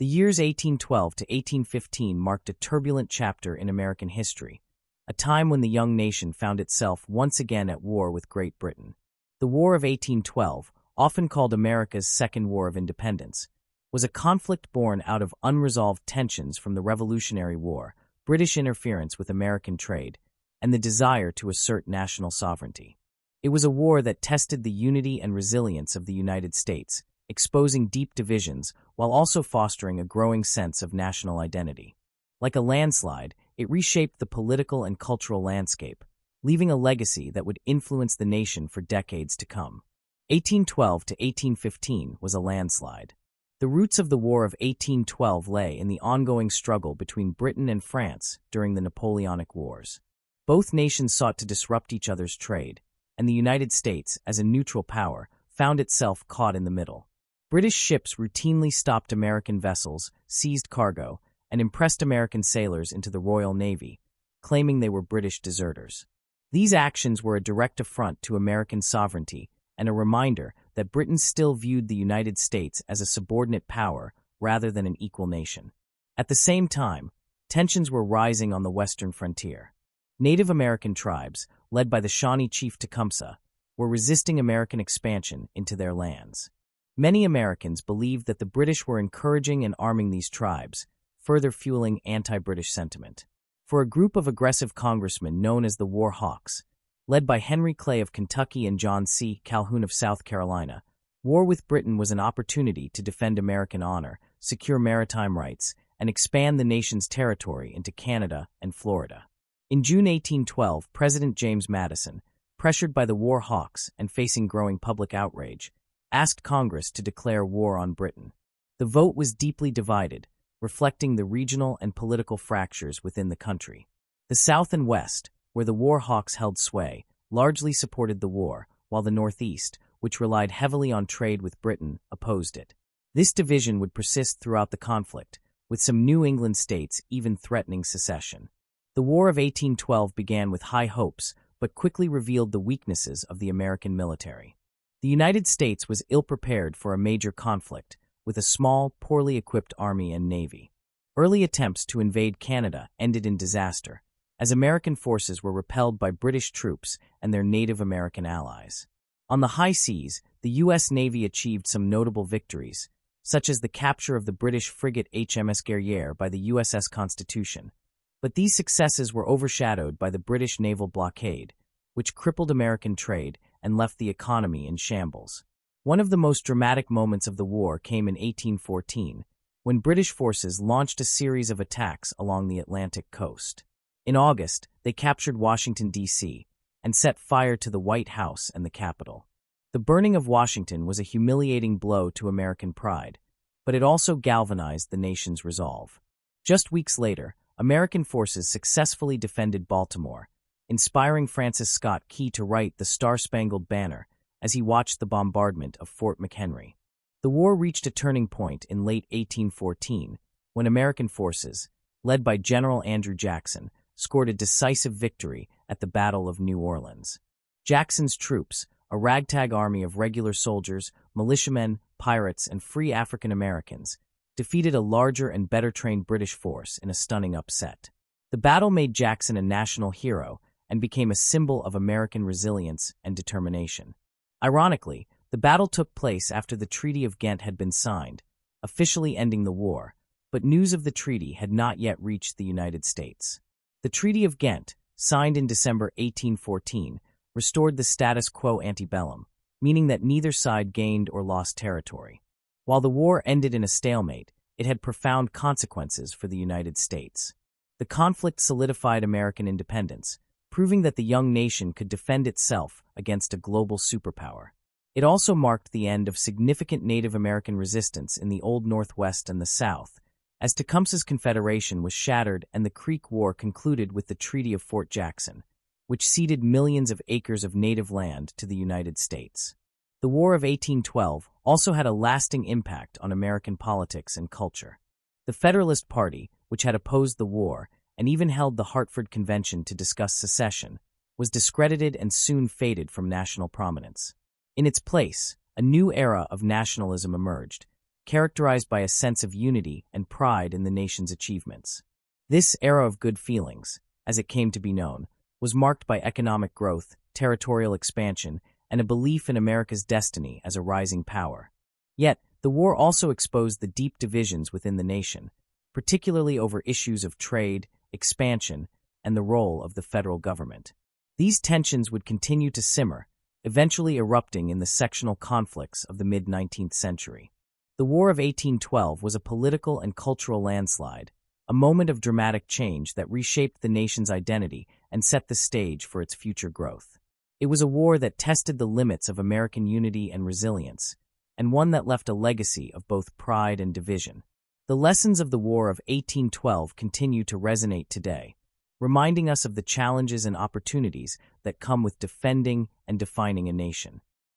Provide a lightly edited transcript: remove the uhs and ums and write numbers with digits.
The years 1812 to 1815 marked a turbulent chapter in American history, a time when the young nation found itself once again at war with Great Britain. The War of 1812, often called America's Second War of Independence, was a conflict born out of unresolved tensions from the Revolutionary War, British interference with American trade, and the desire to assert national sovereignty. It was a war that tested the unity and resilience of the United States, exposing deep divisions while also fostering a growing sense of national identity. Like a landslide, it reshaped the political and cultural landscape, leaving a legacy that would influence the nation for decades to come. 1812 to 1815 was a landslide. The roots of the War of 1812 lay in the ongoing struggle between Britain and France during the Napoleonic Wars. Both nations sought to disrupt each other's trade, and the United States, as a neutral power, found itself caught in the middle. British ships routinely stopped American vessels, seized cargo, and impressed American sailors into the Royal Navy, claiming they were British deserters. These actions were a direct affront to American sovereignty and a reminder that Britain still viewed the United States as a subordinate power rather than an equal nation. At the same time, tensions were rising on the western frontier. Native American tribes, led by the Shawnee chief Tecumseh, were resisting American expansion into their lands. Many Americans believed that the British were encouraging and arming these tribes, further fueling anti-British sentiment. For a group of aggressive congressmen known as the War Hawks, led by Henry Clay of Kentucky and John C. Calhoun of South Carolina, war with Britain was an opportunity to defend American honor, secure maritime rights, and expand the nation's territory into Canada and Florida. In June 1812, President James Madison, pressured by the War Hawks and facing growing public outrage, asked Congress to declare war on Britain. The vote was deeply divided, reflecting the regional and political fractures within the country. The South and West, where the War Hawks held sway, largely supported the war, while the Northeast, which relied heavily on trade with Britain, opposed it. This division would persist throughout the conflict, with some New England states even threatening secession. The War of 1812 began with high hopes, but quickly revealed the weaknesses of the American military. The United States was ill-prepared for a major conflict, with a small, poorly equipped army and navy. Early attempts to invade Canada ended in disaster, as American forces were repelled by British troops and their Native American allies. On the high seas, the U.S. Navy achieved some notable victories, such as the capture of the British frigate HMS Guerriere by the USS Constitution. But these successes were overshadowed by the British naval blockade, which crippled American trade and left the economy in shambles. One of the most dramatic moments of the war came in 1814, when British forces launched a series of attacks along the Atlantic coast. In August, they captured Washington, D.C., and set fire to the White House and the Capitol. The burning of Washington was a humiliating blow to American pride, but it also galvanized the nation's resolve. Just weeks later, American forces successfully defended Baltimore, inspiring Francis Scott Key to write the Star-Spangled Banner as he watched the bombardment of Fort McHenry. The war reached a turning point in late 1814 when American forces, led by General Andrew Jackson, scored a decisive victory at the Battle of New Orleans. Jackson's troops, a ragtag army of regular soldiers, militiamen, pirates, and free African Americans, defeated a larger and better-trained British force in a stunning upset. The battle made Jackson a national hero and became a symbol of American resilience and determination. Ironically, the battle took place after the Treaty of Ghent had been signed, officially ending the war, but news of the treaty had not yet reached the United States. The Treaty of Ghent, signed in December 1814, restored the status quo ante bellum, meaning that neither side gained or lost territory. While the war ended in a stalemate, it had profound consequences for the United States. The conflict solidified American independence, proving that the young nation could defend itself against a global superpower. It also marked the end of significant Native American resistance in the Old Northwest and the South, as Tecumseh's Confederation was shattered and the Creek War concluded with the Treaty of Fort Jackson, which ceded millions of acres of native land to the United States. The War of 1812 also had a lasting impact on American politics and culture. The Federalist Party, which had opposed the war and even held the Hartford Convention to discuss secession, was discredited and soon faded from national prominence. In its place, a new era of nationalism emerged, characterized by a sense of unity and pride in the nation's achievements. This era of good feelings, as it came to be known, was marked by economic growth, territorial expansion, and a belief in America's destiny as a rising power. Yet, the war also exposed the deep divisions within the nation, particularly over issues of trade, expansion, and the role of the federal government. These tensions would continue to simmer, eventually erupting in the sectional conflicts of the mid-19th century. The War of 1812 was a political and cultural landslide, a moment of dramatic change that reshaped the nation's identity and set the stage for its future growth. It was a war that tested the limits of American unity and resilience, and one that left a legacy of both pride and division. The lessons of the War of 1812 continue to resonate today, reminding us of the challenges and opportunities that come with defending and defining a nation.